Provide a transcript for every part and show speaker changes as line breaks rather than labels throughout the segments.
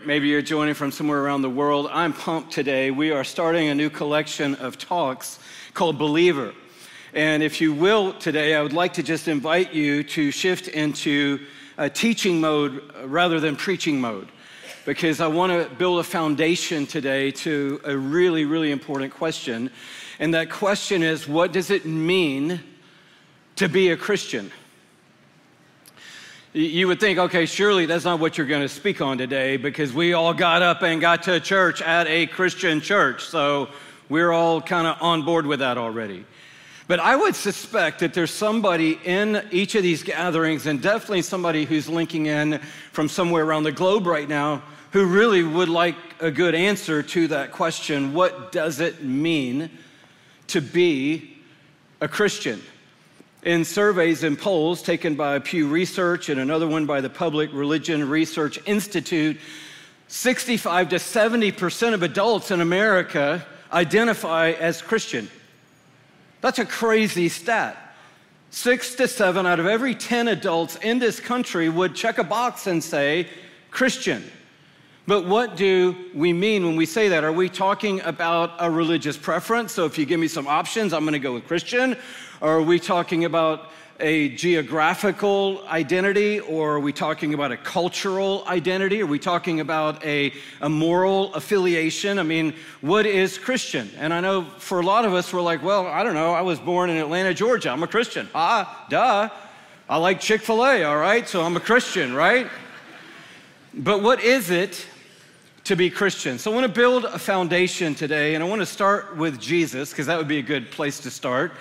Maybe you're joining from somewhere around the world. I'm pumped today. We are starting a new collection of talks called Believer. And if you will today, I would like to just invite you to shift into a teaching mode rather than preaching mode, because I want to build a foundation today to a really, really important question. And that question is, what does it mean to be a Christian? You would think, okay, surely that's not what you're going to speak on today, because we all got up and got to church at a Christian church, so we're all kind of on board with that already. But I would suspect that there's somebody in each of these gatherings, and definitely somebody who's linking in from somewhere around the globe right now, who really would like a good answer to that question: what does it mean to be a Christian? In surveys and polls taken by Pew Research and another one by the Public Religion Research Institute, 65 to 70% of adults in America identify as Christian. That's a crazy stat. 6 to 7 out of every 10 adults in this country would check a box and say Christian. But what do we mean when we say that? Are we talking about a religious preference? So if you give me some options, I'm going to go with Christian. Or are we talking about a geographical identity? Or are we talking about a cultural identity? Are we talking about a moral affiliation? I mean, what is Christian? And I know for a lot of us, we're like, well, I don't know. I was born in Atlanta, Georgia. I'm a Christian. Duh. I like Chick-fil-A, all right? So I'm a Christian, right? But what is it to be Christian? So I want to build a foundation today, and I want to start with Jesus, because that would be a good place to start.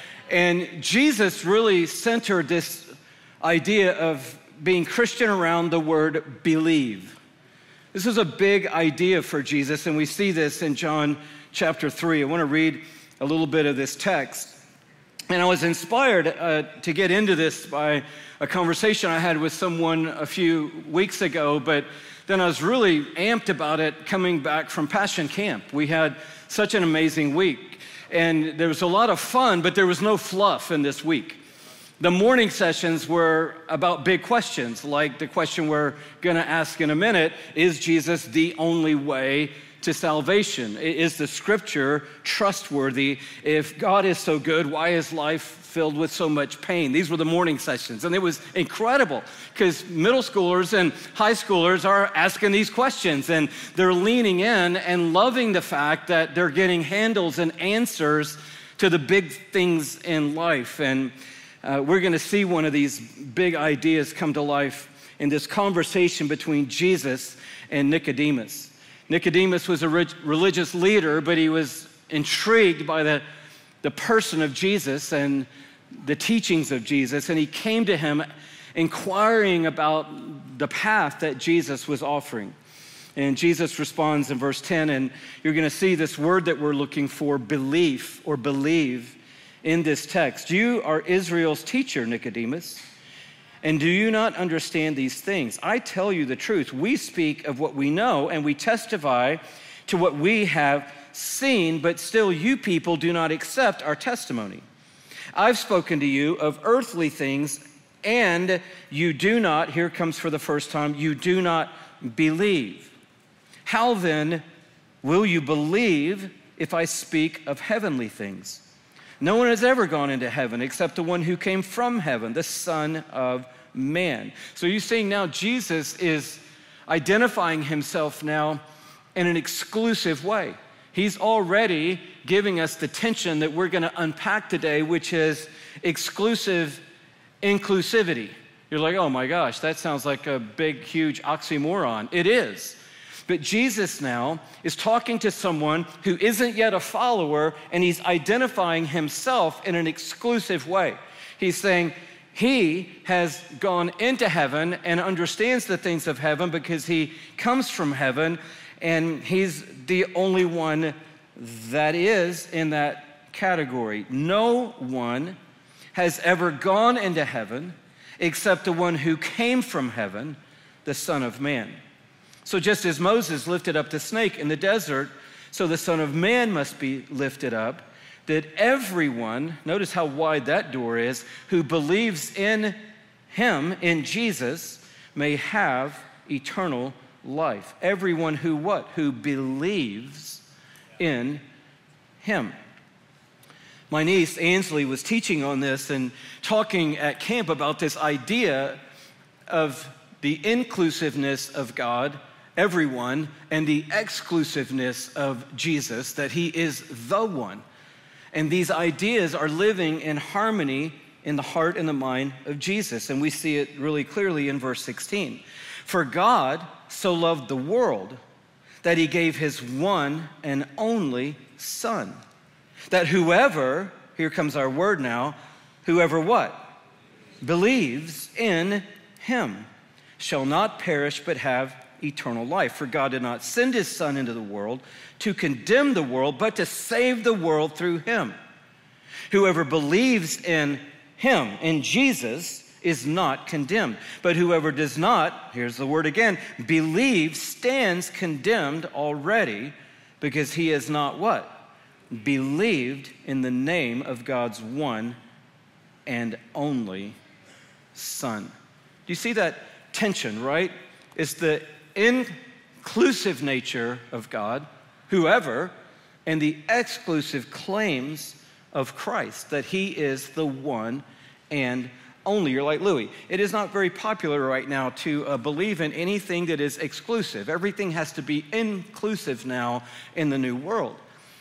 And Jesus really centered this idea of being Christian around the word believe. This is a big idea for Jesus, and we see this in John chapter 3. I want to read a little bit of this text. And I was inspired to get into this by a conversation I had with someone a few weeks ago, but then I was really amped about it coming back from Passion Camp. We had such an amazing week, and there was a lot of fun, but there was no fluff in this week. The morning sessions were about big questions, like the question we're going to ask in a minute: is Jesus the only way to salvation? Is the scripture trustworthy? If God is so good, why is life filled with so much pain? These were the morning sessions, and it was incredible because middle schoolers and high schoolers are asking these questions, and they're leaning in and loving the fact that they're getting handles and answers to the big things in life. And we're going to see one of these big ideas come to life in this conversation between Jesus and Nicodemus. Nicodemus was a religious leader, but he was intrigued by the person of Jesus and the teachings of Jesus, and he came to him inquiring about the path that Jesus was offering. And Jesus responds in verse 10, and you're going to see this word that we're looking for, belief or believe, in this text. You are Israel's teacher, Nicodemus, and do you not understand these things? I tell you the truth. We speak of what we know, and we testify to what we have seen, but still you people do not accept our testimony. I've spoken to you of earthly things, and you do not, here comes for the first time, you do not believe. How then will you believe if I speak of heavenly things? No one has ever gone into heaven except the one who came from heaven, the Son of Man. So you're seeing now Jesus is identifying himself now in an exclusive way. He's already giving us the tension that we're going to unpack today, which is exclusive inclusivity. You're like, oh my gosh, that sounds like a big, huge oxymoron. It is. But Jesus now is talking to someone who isn't yet a follower, and he's identifying himself in an exclusive way. He's saying he has gone into heaven and understands the things of heaven because he comes from heaven, and he's the only one that is in that category. No one has ever gone into heaven except the one who came from heaven, the Son of Man. So just as Moses lifted up the snake in the desert, so the Son of Man must be lifted up, that everyone, notice how wide that door is, who believes in him, in Jesus, may have eternal life. Everyone who what? Who believes in him. My niece Ansley was teaching on this and talking at camp about this idea of the inclusiveness of God, everyone, and the exclusiveness of Jesus, that he is the one. And these ideas are living in harmony in the heart and the mind of Jesus. And we see it really clearly in verse 16. For God so loved the world that he gave his one and only Son, that whoever, here comes our word now, whoever what? Believes in him shall not perish but have eternal life. For God did not send his Son into the world to condemn the world, but to save the world through him. Whoever believes in him, in Jesus, is not condemned. But whoever does not, here's the word again, believe, stands condemned already, because he has not what? Believed in the name of God's one and only Son. Do you see that tension, right? It's the inclusive nature of God, whoever, and the exclusive claims of Christ, that he is the one and only. You're like, Louis, it is not very popular right now to believe in anything that is exclusive. Everything has to be inclusive now in the new world.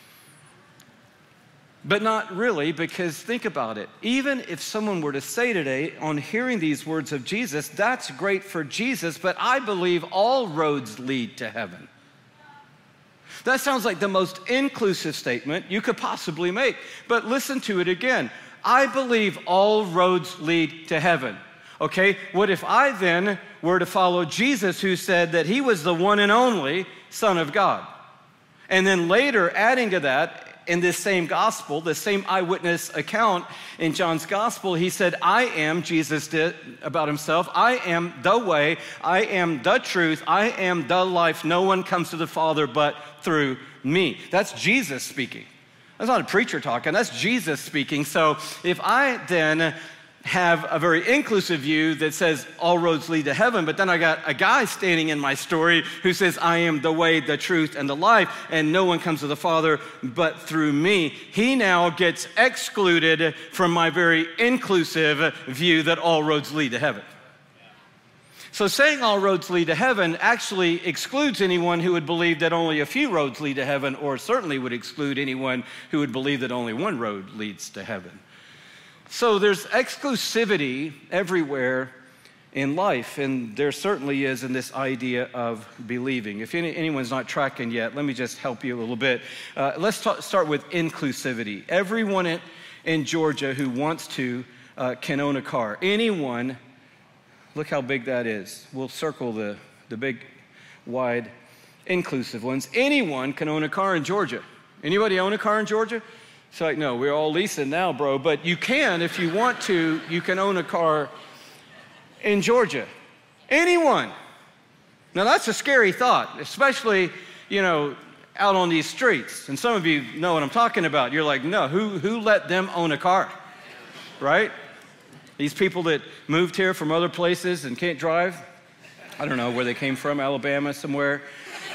But not really, because think about it. Even if someone were to say today, on hearing these words of Jesus, that's great for Jesus, but I believe all roads lead to heaven. That sounds like the most inclusive statement you could possibly make. But listen to it again. I believe all roads lead to heaven. Okay, what if I then were to follow Jesus, who said that he was the one and only Son of God? And then later, adding to that, in this same gospel, the same eyewitness account in John's gospel, he said, I am, Jesus did about himself, I am the way, I am the truth, I am the life. No one comes to the Father but through me. That's Jesus speaking. That's not a preacher talking, that's Jesus speaking. So if I then have a very inclusive view that says all roads lead to heaven, but then I got a guy standing in my story who says I am the way, the truth, and the life, and no one comes to the Father but through me. He now gets excluded from my very inclusive view that all roads lead to heaven. So saying all roads lead to heaven actually excludes anyone who would believe that only a few roads lead to heaven, or certainly would exclude anyone who would believe that only one road leads to heaven. So there's exclusivity everywhere in life, and there certainly is in this idea of believing. If anyone's not tracking yet, let me just help you a little bit. Let's start with inclusivity. Everyone in Georgia who wants to can own a car. Anyone, look how big that is. We'll circle the big, wide, inclusive ones. Anyone can own a car in Georgia. Anybody own a car in Georgia? It's like, no, we're all leasing now, bro. But you can, if you want to, you can own a car in Georgia. Anyone. Now, that's a scary thought, especially, out on these streets. And some of you know what I'm talking about. You're like, no, who let them own a car, right? These people that moved here from other places and can't drive. I don't know where they came from, Alabama, somewhere.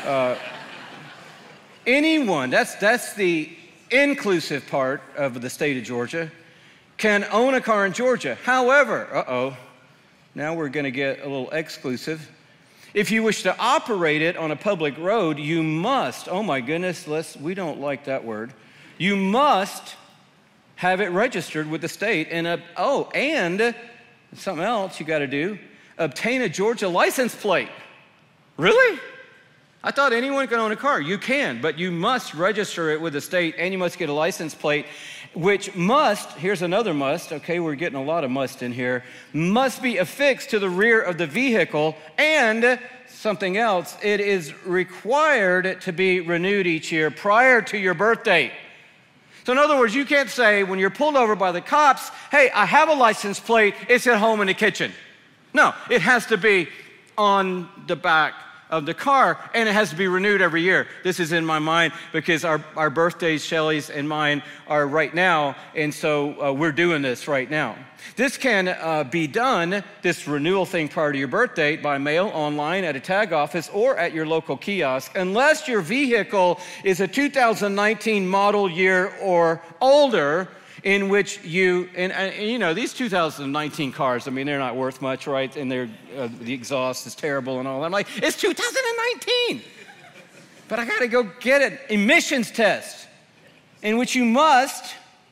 Anyone, that's the inclusive part of the state of Georgia, can own a car in Georgia. However, now we're going to get a little exclusive. If you wish to operate it on a public road, you must, oh my goodness, we don't like that word. You must have it registered with the state, and something else you got to do, obtain a Georgia license plate. Really? I thought anyone could own a car. You can, but you must register it with the state, and you must get a license plate, which must, here's another must, okay, we're getting a lot of must in here, must be affixed to the rear of the vehicle, and something else, it is required to be renewed each year prior to your birth date. So in other words, you can't say when you're pulled over by the cops, hey, I have a license plate, it's at home in the kitchen. No, it has to be on the back of the car, and it has to be renewed every year. This is in my mind because our birthdays, Shelley's and mine, are right now, and so we're doing this right now. This can be done, this renewal thing prior to your birth date, by mail, online, at a tag office, or at your local kiosk, unless your vehicle is a 2019 model year or older, in which you, and you know, these 2019 cars, I mean, they're not worth much, right? And they're, the exhaust is terrible and all. I'm like, it's 2019. But I got to go get an emissions test in which you must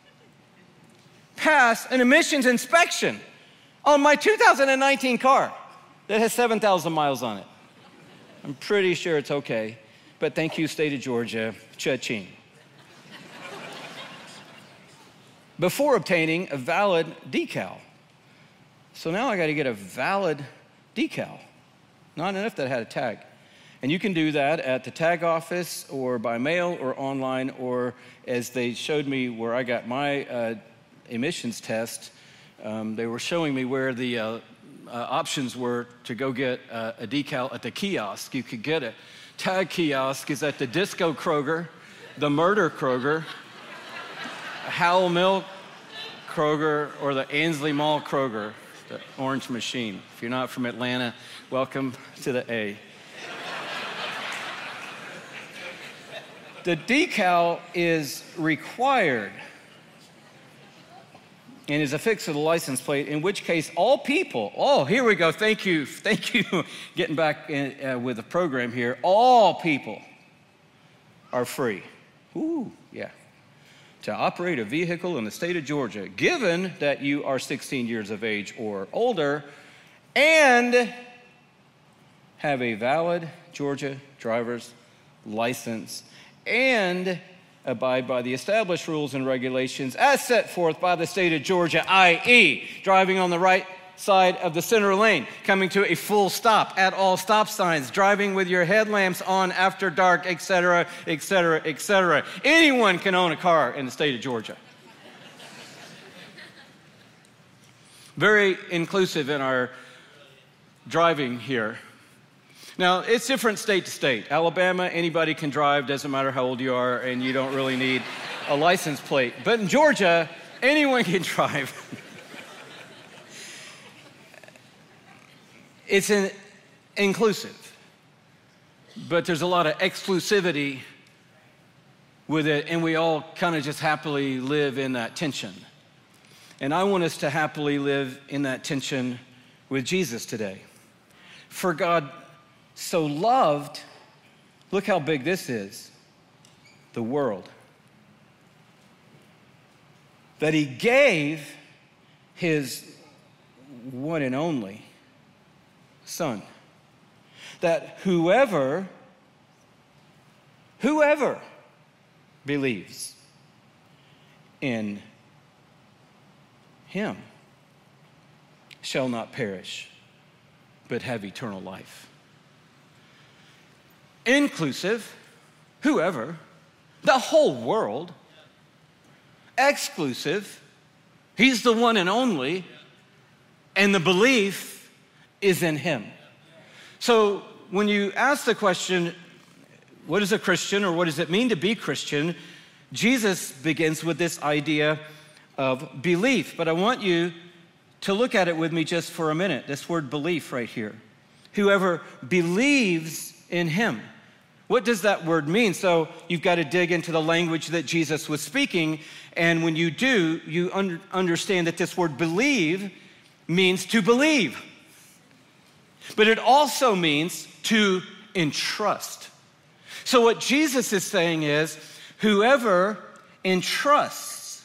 pass an emissions inspection on my 2019 car that has 7,000 miles on it. I'm pretty sure it's okay, but thank you, state of Georgia, cha-ching. Before obtaining a valid decal. So now I got to get a valid decal. Not enough that I had a tag. And you can do that at the tag office or by mail or online, or as they showed me where I got my emissions test, they were showing me where the options were to go get a decal at the kiosk. You could get a tag kiosk is at the Disco Kroger, the Murder Kroger, Howell Mill Kroger, or the Ansley Mall Kroger, the Orange Machine. If you're not from Atlanta, welcome to the A. The decal is required and is affixed to the license plate, in which case all people, oh, here we go, thank you, getting back with the program here, all people are free. Ooh, yeah. To operate a vehicle in the state of Georgia, given that you are 16 years of age or older and have a valid Georgia driver's license and abide by the established rules and regulations as set forth by the state of Georgia, i.e., driving on the right side of the center lane, coming to a full stop at all stop signs, driving with your headlamps on after dark, etc., etc., etc. Anyone can own a car in the state of Georgia. Very inclusive in our driving here. Now, it's different state to state. Alabama, anybody can drive, doesn't matter how old you are, and you don't really need a license plate. But in Georgia, anyone can drive. It's inclusive, but there's a lot of exclusivity with it, and we all kind of just happily live in that tension. And I want us to happily live in that tension with Jesus today. For God so loved, look how big this is, the world, that he gave his one and only Son, that whoever believes in him shall not perish, but have eternal life. Inclusive, whoever, the whole world. Exclusive, he's the one and only, and the belief is in him. So when you ask the question, what is a Christian, or what does it mean to be Christian? Jesus begins with this idea of belief. But I want you to look at it with me just for a minute, this word belief right here. Whoever believes in him. What does that word mean? So you've got to dig into the language that Jesus was speaking, and when you do, you understand that this word believe means to believe. But it also means to entrust. So what Jesus is saying is, whoever entrusts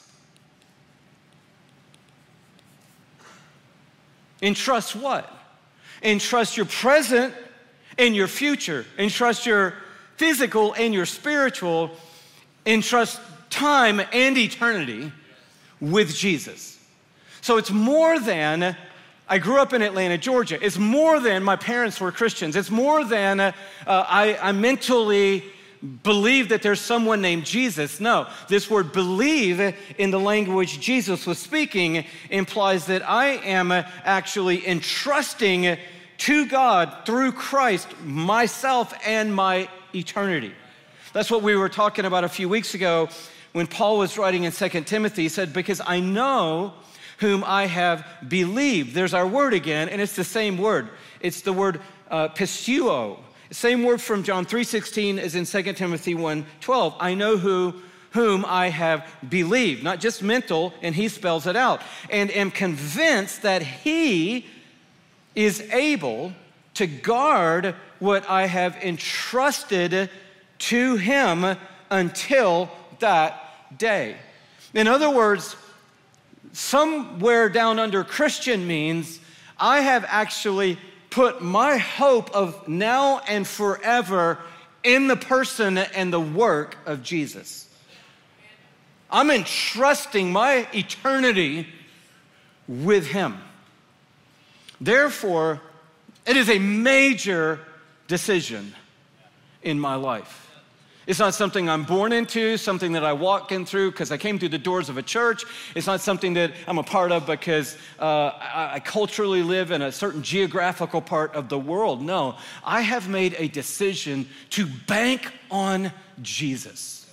what? Entrust your present and your future. Entrust your physical and your spiritual. Entrust time and eternity with Jesus. So it's more than, I grew up in Atlanta, Georgia. It's more than my parents were Christians. It's more than I mentally believe that there's someone named Jesus. No, this word believe in the language Jesus was speaking implies that I am actually entrusting to God through Christ, myself and my eternity. That's what we were talking about a few weeks ago when Paul was writing in 2 Timothy. He said, because I know whom I have believed. There's our word again, and it's the same word. It's the word pisteuo. Same word from John 3:16 as in 2 Timothy 1:12. I know whom I have believed, not just mental, and he spells it out, and am convinced that he is able to guard what I have entrusted to him until that day. In other words, somewhere down under Christian means I have actually put my hope of now and forever in the person and the work of Jesus. I'm entrusting my eternity with him. Therefore, it is a major decision in my life. It's not something I'm born into, something that I walk in through because I came through the doors of a church. It's not something that I'm a part of because I culturally live in a certain geographical part of the world. No, I have made a decision to bank on Jesus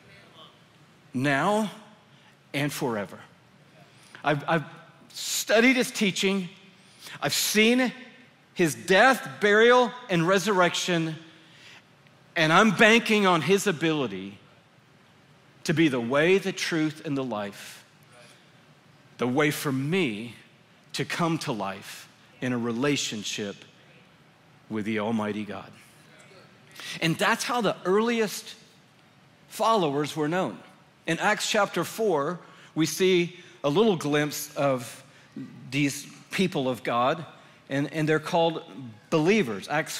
now and forever. I've studied his teaching. I've seen his death, burial, and resurrection. And I'm banking on his ability to be the way, the truth, and the life. The way for me to come to life in a relationship with the Almighty God. And that's how the earliest followers were known. In Acts chapter 4, we see a little glimpse of these people of God, and they're called believers. Acts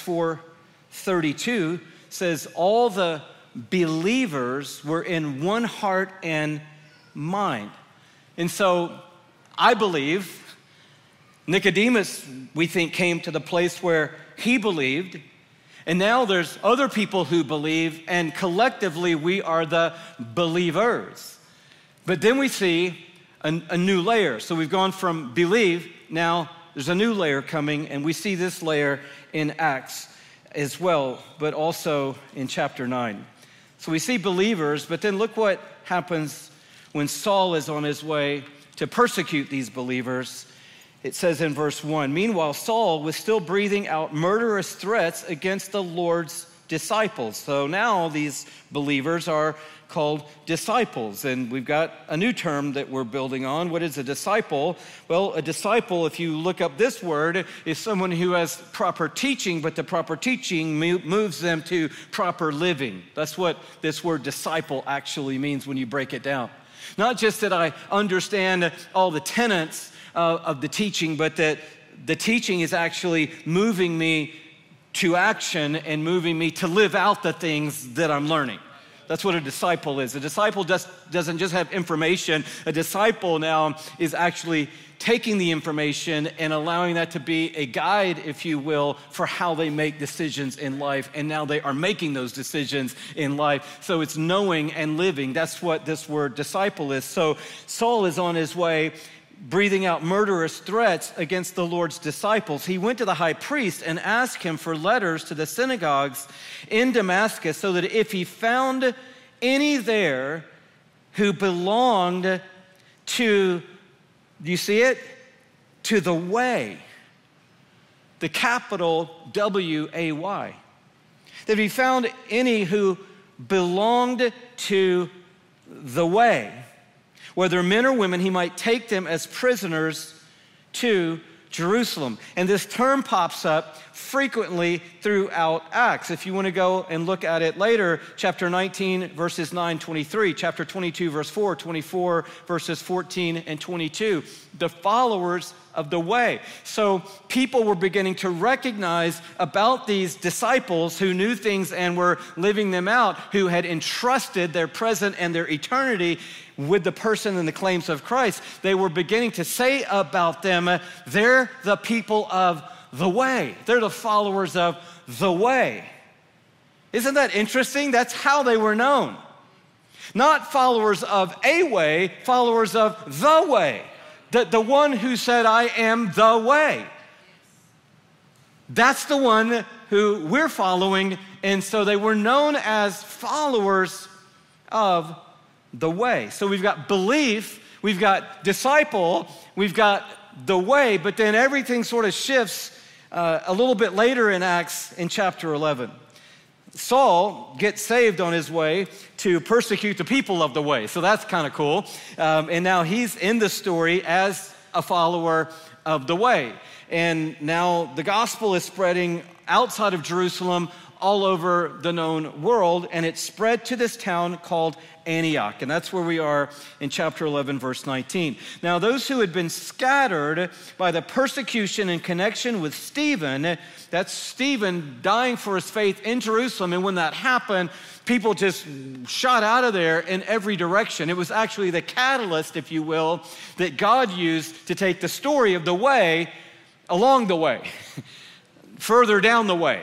4:32 says all the believers were in one heart and mind. And so I believe Nicodemus, we think, came to the place where he believed. And now there's other people who believe, and collectively we are the believers. But then we see a new layer. So we've gone from believe, now there's a new layer coming, and we see this layer in Acts as well, but also in chapter 9. So we see believers, but then look what happens when Saul is on his way to persecute these believers. It says in verse 1, meanwhile, Saul was still breathing out murderous threats against the Lord's disciples. So now these believers are called disciples, and we've got a new term that we're building on. What is a disciple? Well, a disciple, if you look up this word, is someone who has proper teaching, but the proper teaching moves them to proper living. That's what this word disciple actually means when you break it down. Not just that I understand all the tenets of the teaching, but that the teaching is actually moving me to action and moving me to live out the things that I'm learning. That's what a disciple is. A disciple doesn't just have information. A disciple now is actually taking the information and allowing that to be a guide, if you will, for how they make decisions in life. And now they are making those decisions in life. So it's knowing and living. That's what this word disciple is. So Saul is on his way, breathing out murderous threats against the Lord's disciples. He went to the high priest and asked him for letters to the synagogues in Damascus so that if he found any there who belonged to, do you see it? To the way, the capital W-A-Y. That if he found any who belonged to the way, whether men or women, he might take them as prisoners to Jerusalem. And this term pops up frequently throughout Acts. If you want to go and look at it later, chapter 19, verses 9, 23, chapter 22, verse 4, 24, verses 14 and 22, the followers of the way. So people were beginning to recognize about these disciples who knew things and were living them out, who had entrusted their present and their eternity with the person and the claims of Christ. They were beginning to say about them, they're the people of the way. They're the followers of the way. Isn't that interesting? That's how they were known. Not followers of a way, followers of the way. The one who said, I am the way. That's the one who we're following. And so they were known as followers of the way. So we've got belief, we've got disciple, we've got the way, but then everything sort of shifts a little bit later in Acts in chapter 11. Saul gets saved on his way to persecute the people of the way. So that's kind of cool. And now he's in the story as a follower of the way. And now the gospel is spreading outside of Jerusalem all over the known world, and it spread to this town called Antioch. And that's where we are in chapter 11, verse 19. Now, those who had been scattered by the persecution in connection with Stephen, that's Stephen dying for his faith in Jerusalem, and when that happened, people just shot out of there in every direction. It was actually the catalyst, if you will, that God used to take the story of the way along the way, further down the way,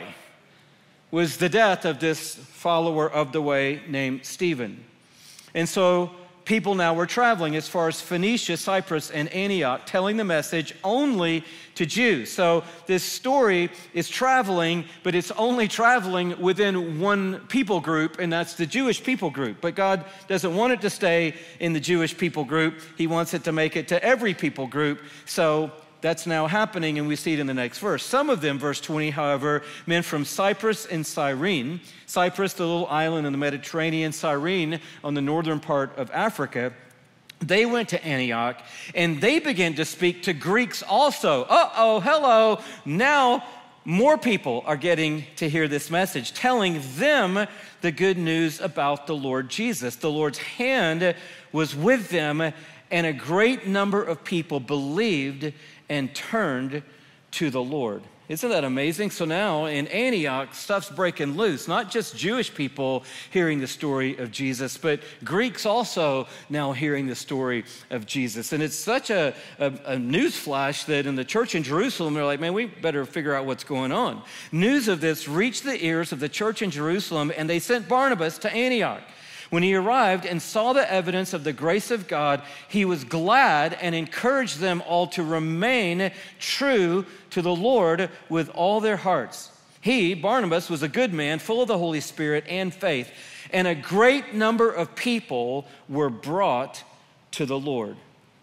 was the death of this follower of the way named Stephen. And so people now were traveling as far as Phoenicia, Cyprus, and Antioch, telling the message only to Jews. So this story is traveling, but it's only traveling within one people group, and that's the Jewish people group. But God doesn't want it to stay in the Jewish people group. He wants it to make it to every people group. So that's now happening, and we see it in the next verse. Some of them, verse 20, however, men from Cyprus and Cyrene. Cyprus, the little island in the Mediterranean, Cyrene on the northern part of Africa. They went to Antioch, and they began to speak to Greeks also. Uh-oh, hello. Now more people are getting to hear this message, telling them the good news about the Lord Jesus. The Lord's hand was with them, and a great number of people believed and turned to the Lord. Isn't that amazing? So now in Antioch, stuff's breaking loose. Not just Jewish people hearing the story of Jesus, but Greeks also now hearing the story of Jesus. And it's such a news flash that in the church in Jerusalem, they're like, man, we better figure out what's going on. News of this reached the ears of the church in Jerusalem, and they sent Barnabas to Antioch. When he arrived and saw the evidence of the grace of God, he was glad and encouraged them all to remain true to the Lord with all their hearts. He, Barnabas, was a good man, full of the Holy Spirit and faith, and a great number of people were brought to the Lord.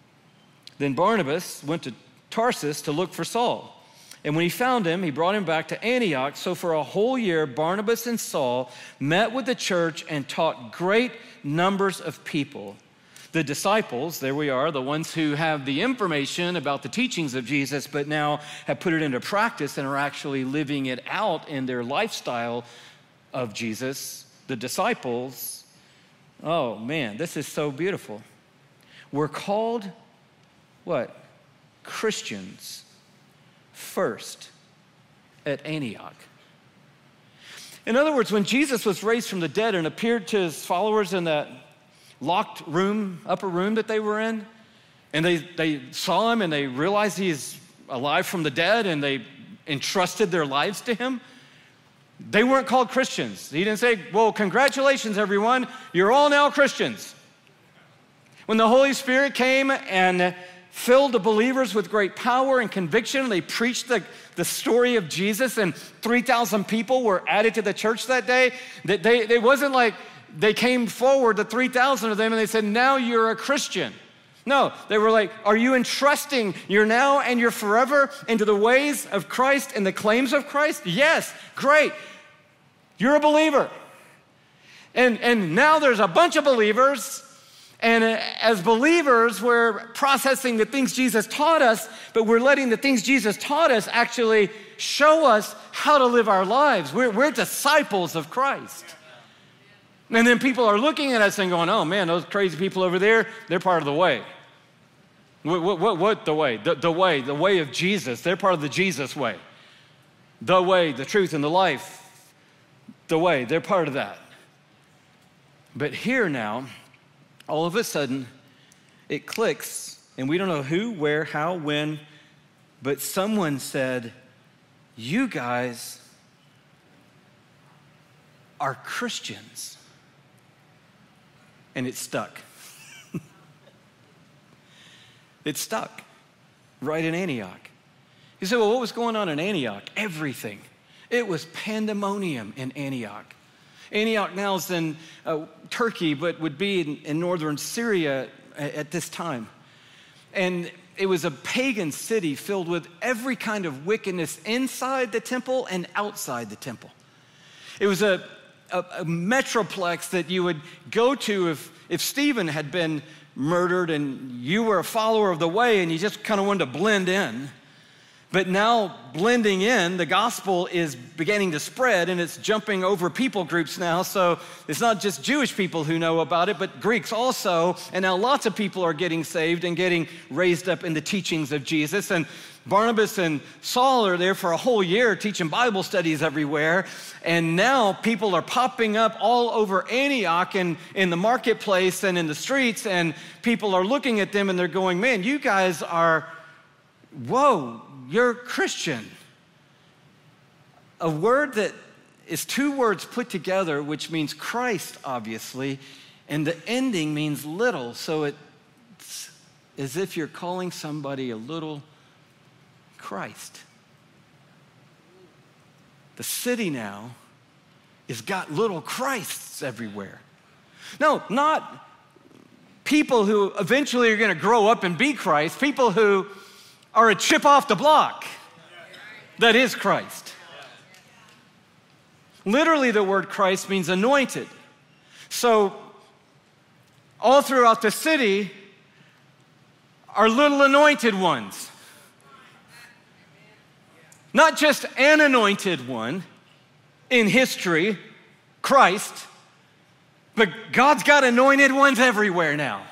Then Barnabas went to Tarsus to look for Saul. And when he found him, he brought him back to Antioch. So for a whole year, Barnabas and Saul met with the church and taught great numbers of people. The disciples, there we are, the ones who have the information about the teachings of Jesus, but now have put it into practice and are actually living it out in their lifestyle of Jesus. The disciples, oh man, this is so beautiful. We're called, what? Christians. First at Antioch. In other words, when Jesus was raised from the dead and appeared to his followers in that locked room, upper room that they were in, and they saw him and they realized he's alive from the dead and they entrusted their lives to him, they weren't called Christians. He didn't say, well, congratulations, everyone, you're all now Christians. When the Holy Spirit came and filled the believers with great power and conviction. They preached the story of Jesus, and 3,000 people were added to the church that day. They wasn't like they came forward, the 3,000 of them, and they said, now you're a Christian. No, they were like, are you entrusting your now and your forever into the ways of Christ and the claims of Christ? Yes, great. You're a believer. And now there's a bunch of believers. And as believers, we're processing the things Jesus taught us, but we're letting the things Jesus taught us actually show us how to live our lives. We're disciples of Christ. And then people are looking at us and going, oh man, those crazy people over there, they're part of the way. What the way? The way of Jesus. They're part of the Jesus way. The way, the truth, and the life. The way, they're part of that. But here now, all of a sudden, it clicks, and we don't know who, where, how, when, but someone said, you guys are Christians. And it stuck. It stuck right in Antioch. You say, well, what was going on in Antioch? Everything. It was pandemonium in Antioch. Antioch now is in Turkey, but would be in northern Syria at this time. And it was a pagan city filled with every kind of wickedness inside the temple and outside the temple. It was a metroplex that you would go to if Stephen had been murdered and you were a follower of the way and you just kind of wanted to blend in. But now blending in, the gospel is beginning to spread and it's jumping over people groups now. So it's not just Jewish people who know about it, but Greeks also. And now lots of people are getting saved and getting raised up in the teachings of Jesus. And Barnabas and Saul are there for a whole year teaching Bible studies everywhere. And now people are popping up all over Antioch and in the marketplace and in the streets. And people are looking at them and they're going, man, you guys are, whoa, you're Christian. A word that is two words put together, which means Christ, obviously, and the ending means little. So it's as if you're calling somebody a little Christ. The city now has got little Christs everywhere. No, not people who eventually are going to grow up and be Christ, people who are a chip off the block. That is Christ. Literally, the word Christ means anointed. So, all throughout the city are little anointed ones. Not just an anointed one in history, Christ, but God's got anointed ones everywhere now.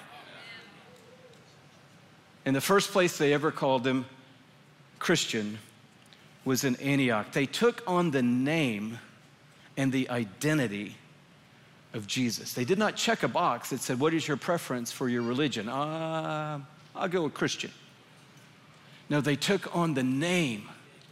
And the first place they ever called them Christian was in Antioch. They took on the name and the identity of Jesus. They did not check a box that said, what is your preference for your religion? I'll go with Christian. No, they took on the name.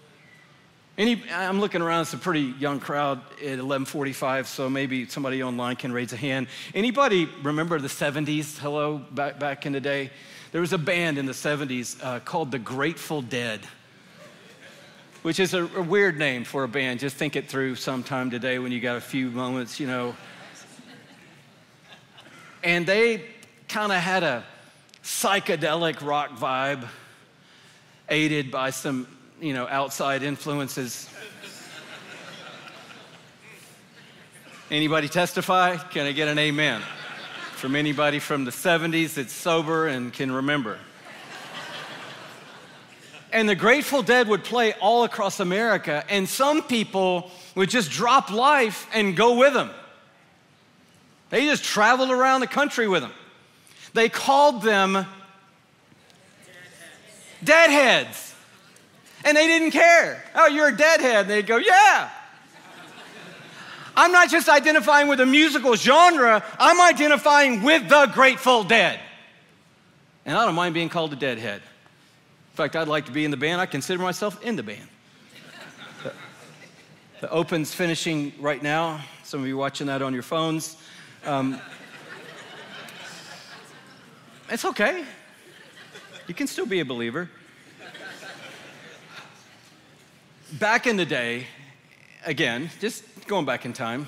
I'm looking around, it's a pretty young crowd at 11:45, so maybe somebody online can raise a hand. Anybody remember the 70s? Hello, back in the day? There was a band in the 70s called the Grateful Dead, which is a weird name for a band. Just think it through sometime today when you got a few moments, you know. And they kind of had a psychedelic rock vibe, aided by some, outside influences. Anybody testify? Can I get an amen? From anybody from the 70s that's sober and can remember. And the Grateful Dead would play all across America, and some people would just drop life and go with them. They just traveled around the country with them. They called them deadheads. And they didn't care. Oh, you're a deadhead. And they'd go, yeah. I'm not just identifying with a musical genre, I'm identifying with the Grateful Dead. And I don't mind being called a deadhead. In fact, I'd like to be in the band. I consider myself in the band. The Open's finishing right now. Some of you watching that on your phones. It's okay. You can still be a believer. Back in the day, again, just going back in time,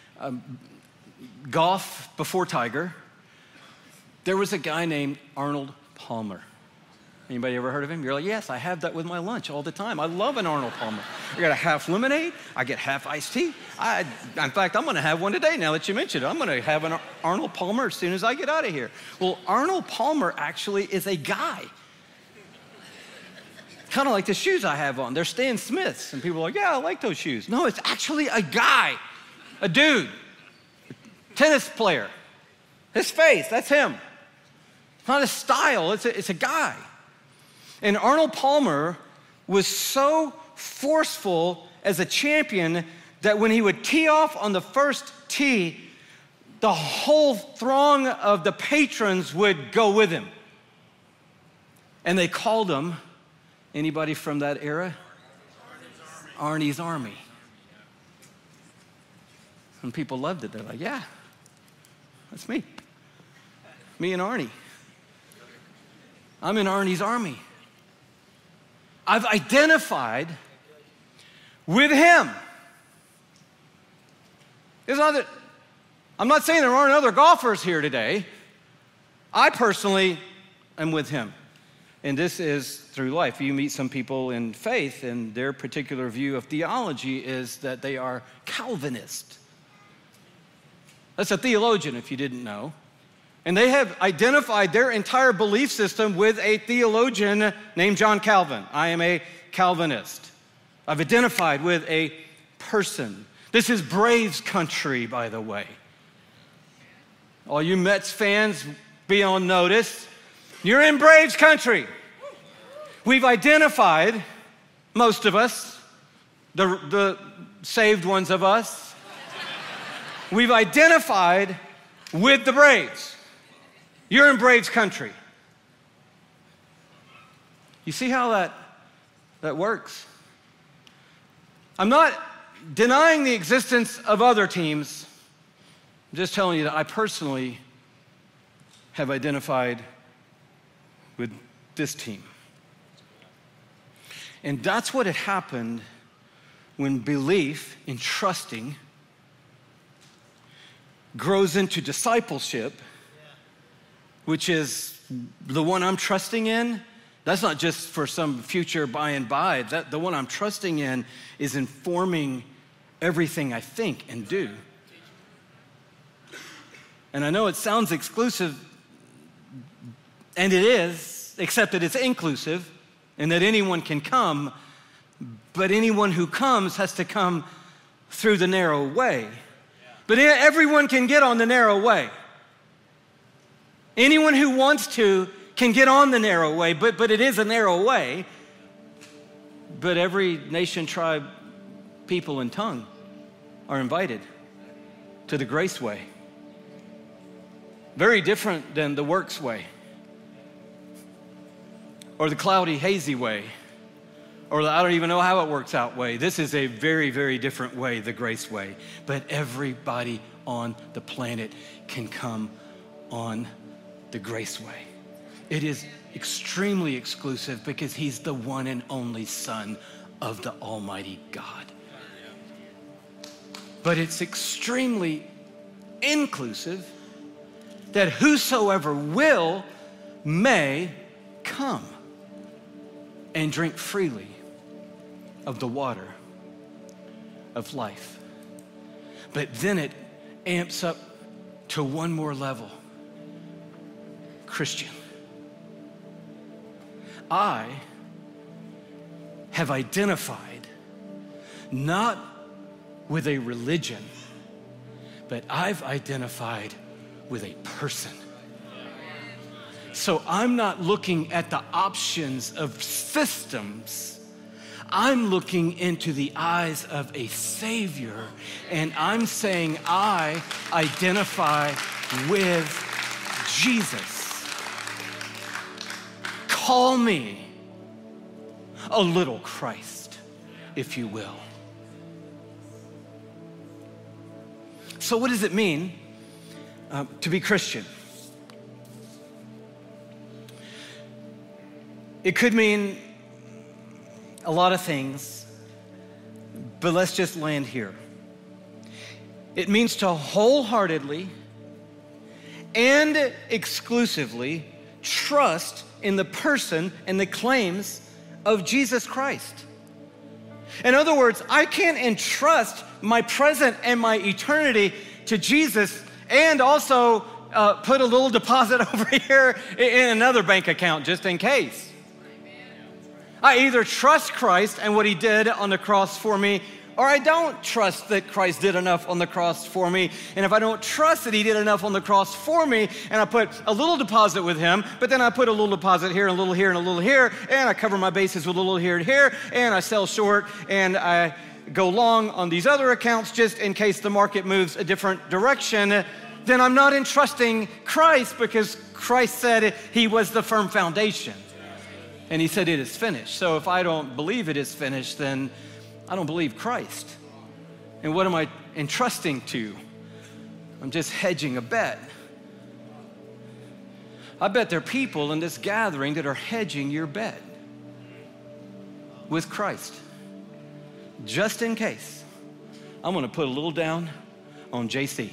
golf before Tiger, there was a guy named Arnold Palmer. Anybody ever heard of him? You're like, yes, I have that with my lunch all the time. I love an Arnold Palmer. I got a half lemonade. I get half iced tea. In fact, I'm going to have one today now that you mentioned it. I'm going to have an Arnold Palmer as soon as I get out of here. Well, Arnold Palmer actually is a guy. Kind of like the shoes I have on. They're Stan Smiths. And people are like, yeah, I like those shoes. No, it's actually a guy, a dude, a tennis player. His face, that's him. It's not a style, it's a guy. And Arnold Palmer was so forceful as a champion that when he would tee off on the first tee, the whole throng of the patrons would go with him. And they called him, anybody from that era? Arnie's Army. And people loved it. They're like, yeah, that's me. Me and Arnie. I'm in Arnie's Army. I've identified with him. It's not that, I'm not saying there aren't other golfers here today. I personally am with him. And this is through life. You meet some people in faith, and their particular view of theology is that they are Calvinist. That's a theologian, if you didn't know. And they have identified their entire belief system with a theologian named John Calvin. I am a Calvinist. I've identified with a person. This is Braves country, by the way. All you Mets fans, be on notice. You're in Braves country. We've identified, most of us, the saved ones of us, we've identified with the Braves. You're in Braves country. You see how that works? I'm not denying the existence of other teams. I'm just telling you that I personally have identified with this team. And that's what had happened when belief in trusting grows into discipleship, which is the one I'm trusting in. That's not just for some future by and by. The one I'm trusting in is informing everything I think and do. And I know it sounds exclusive, and it is, except that it's inclusive and that anyone can come, but anyone who comes has to come through the narrow way. But everyone can get on the narrow way. Anyone who wants to can get on the narrow way, but it is a narrow way. But every nation, tribe, people, and tongue are invited to the grace way. Very different than the works way, or the cloudy, hazy way, or the I don't even know how it works out way. This is a very, very different way, the grace way. But everybody on the planet can come on the grace way. It is extremely exclusive because he's the one and only Son of the Almighty God. But it's extremely inclusive that whosoever will may come and drink freely of the water of life. But then it amps up to one more level. Christian, I have identified not with a religion, but I've identified with a person. So I'm not looking at the options of systems. I'm looking into the eyes of a Savior, and I'm saying I identify with Jesus. Call me a little Christ, if you will. So what does it mean to be Christian? It could mean a lot of things, but let's just land here. It means to wholeheartedly and exclusively trust in the person and the claims of Jesus Christ. In other words, I can't entrust my present and my eternity to Jesus and also put a little deposit over here in another bank account just in case. I either trust Christ and what he did on the cross for me, or I don't trust that Christ did enough on the cross for me. And if I don't trust that he did enough on the cross for me, and I put a little deposit with him, but then I put a little deposit here, and a little here, and a little here, and I cover my bases with a little here and here, and I sell short, and I go long on these other accounts just in case the market moves a different direction, then I'm not entrusting Christ, because Christ said he was the firm foundation. And he said it is finished. So if I don't believe it is finished, then I don't believe Christ. And what am I entrusting to? I'm just hedging a bet. I bet there are people in this gathering that are hedging your bet. with Christ. Just in case, I'm gonna put a little down on JC.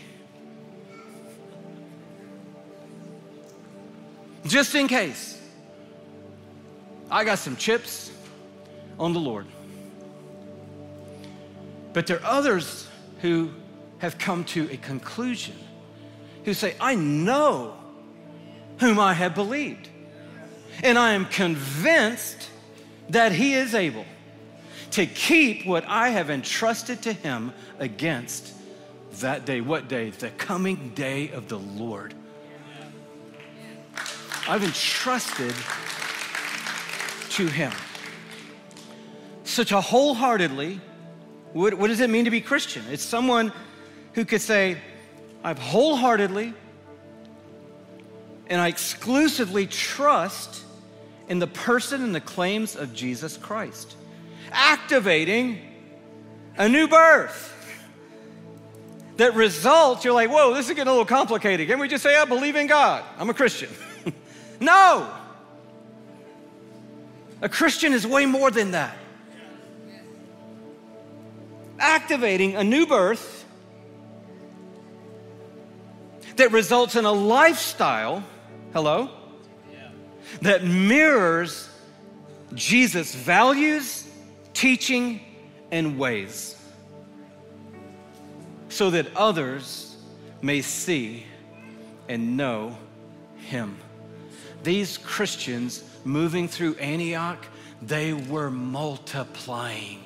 Just in case, I got some chips on the Lord. But there are others who have come to a conclusion, who say, I know whom I have believed, and I am convinced that he is able to keep what I have entrusted to him against that day. What day? The coming day of the Lord. I've entrusted to him. So to wholeheartedly, what does it mean to be Christian? It's someone who could say, I've wholeheartedly and I exclusively trust in the person and the claims of Jesus Christ, activating a new birth that results, you're like, whoa, this is getting a little complicated. Can we just say, I believe in God, I'm a Christian? No. A Christian is way more than that. Activating a new birth that results in a lifestyle, hello, that mirrors Jesus' values, teaching, and ways, so that others may see and know him. These Christians moving through Antioch, they were multiplying.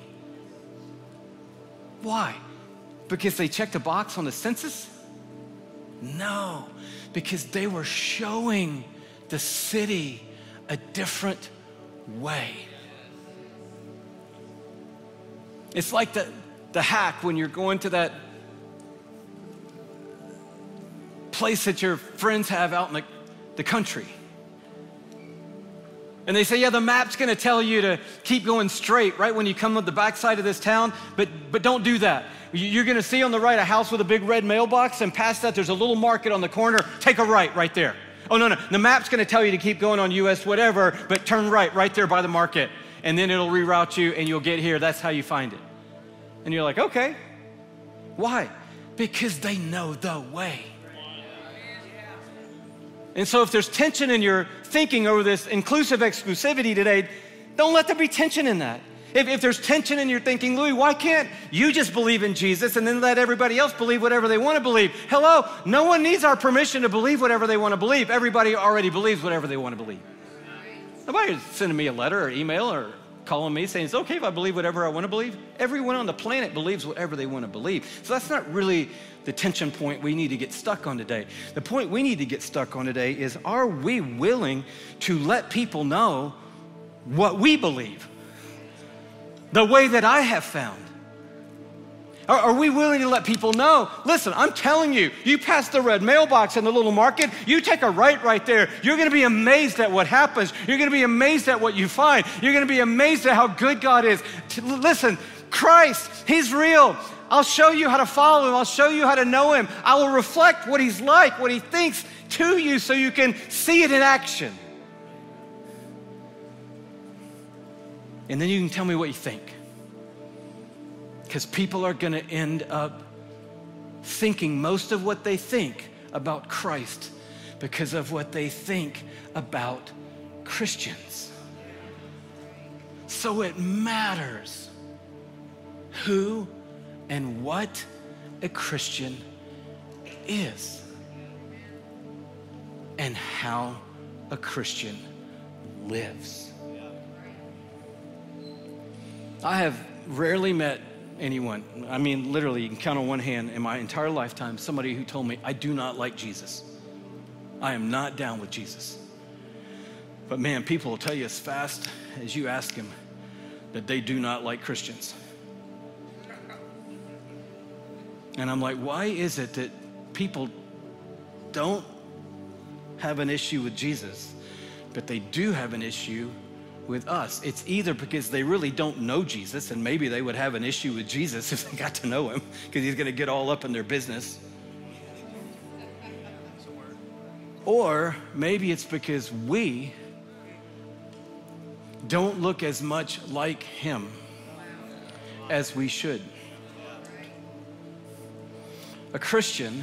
Why? Because they checked a box on the census? No, because they were showing the city a different way. It's like the hack when you're going to that place that your friends have out in the country. And they say, yeah, the map's gonna tell you to keep going straight right when you come up the backside of this town, but don't do that. You're gonna see on the right a house with a big red mailbox, and past that there's a little market on the corner. Take a right there. Oh, no, the map's gonna tell you to keep going on US whatever, but turn right there by the market, and then it'll reroute you and you'll get here. That's how you find it. And you're like, okay. Why? Because they know the way. And so if there's tension in your thinking over this inclusive exclusivity today, don't let there be tension in that. If there's tension in your thinking, Louis, why can't you just believe in Jesus and then let everybody else believe whatever they want to believe? Hello, no one needs our permission to believe whatever they want to believe. Everybody already believes whatever they want to believe. Nobody's sending me a letter or email or calling me saying it's okay if I believe whatever I want to believe. Everyone on the planet believes whatever they want to believe. So that's not really the tension point we need to get stuck on today. The point we need to get stuck on today is, are we willing to let people know what we believe? The way that I have found. Are we willing to let people know, listen, I'm telling you, you pass the red mailbox in the little market, you take a right there, you're gonna be amazed at what happens. You're gonna be amazed at what you find. You're gonna be amazed at how good God is. Listen, Christ, he's real. I'll show you how to follow him. I'll show you how to know him. I will reflect what he's like, what he thinks to you so you can see it in action. And then you can tell me what you think. Because people are gonna end up thinking most of what they think about Christ because of what they think about Christians. So it matters who and what a Christian is and how a Christian lives. I have rarely met anyone, I mean literally you can count on one hand in my entire lifetime, somebody who told me, I do not like Jesus. I am not down with Jesus. But man, people will tell you as fast as you ask them that they do not like Christians. And I'm like, why is it that people don't have an issue with Jesus, but they do have an issue with us? It's either because they really don't know Jesus, and maybe they would have an issue with Jesus if they got to know him, because he's gonna get all up in their business. Or maybe it's because we don't look as much like him as we should. A Christian,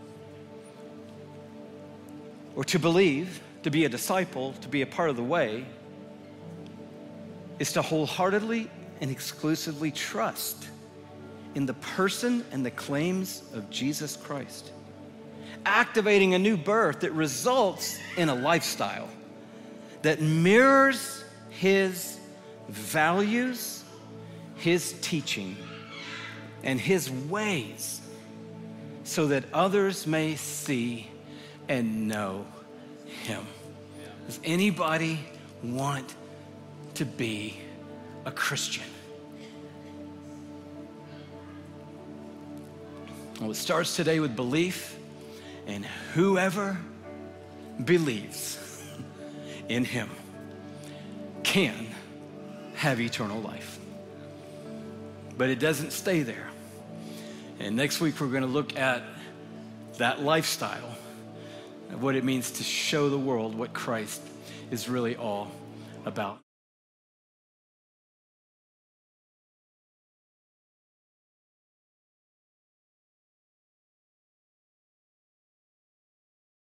or to believe, to be a disciple, to be a part of the way, is to wholeheartedly and exclusively trust in the person and the claims of Jesus Christ, activating a new birth that results in a lifestyle that mirrors his values, his teaching, and his ways, so that others may see and know him. Does anybody want to be a Christian? Well, it starts today with belief, and whoever believes in him can have eternal life. But it doesn't stay there. And next week we're going to look at that lifestyle of what it means to show the world what Christ is really all about.